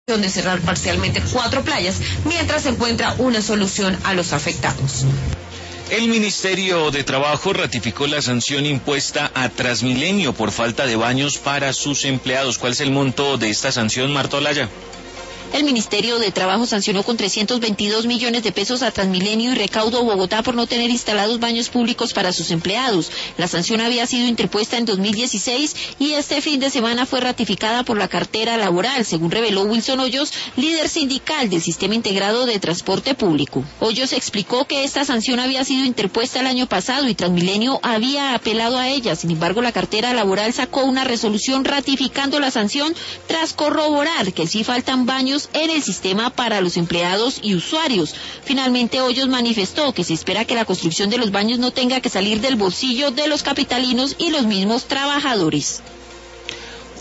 de cerrar parcialmente 4 playas, mientras se encuentra una solución a los afectados. El Ministerio de Trabajo ratificó la sanción impuesta a Transmilenio por falta de baños para sus empleados. ¿Cuál es el monto de esta sanción, Marta Olaya? El Ministerio de Trabajo sancionó con 322 millones de pesos a Transmilenio y Recaudo Bogotá por no tener instalados baños públicos para sus empleados. La sanción había sido interpuesta en 2016 y este fin de semana fue ratificada por la cartera laboral, según reveló Wilson Hoyos, líder sindical del Sistema Integrado de Transporte Público. Hoyos explicó que esta sanción había sido interpuesta el año pasado y Transmilenio había apelado a ella. Sin embargo, la cartera laboral sacó una resolución ratificando la sanción tras corroborar que sí faltan baños en el sistema para los empleados y usuarios. Finalmente, Hoyos manifestó que se espera que la construcción de los baños no tenga que salir del bolsillo de los capitalinos y los mismos trabajadores.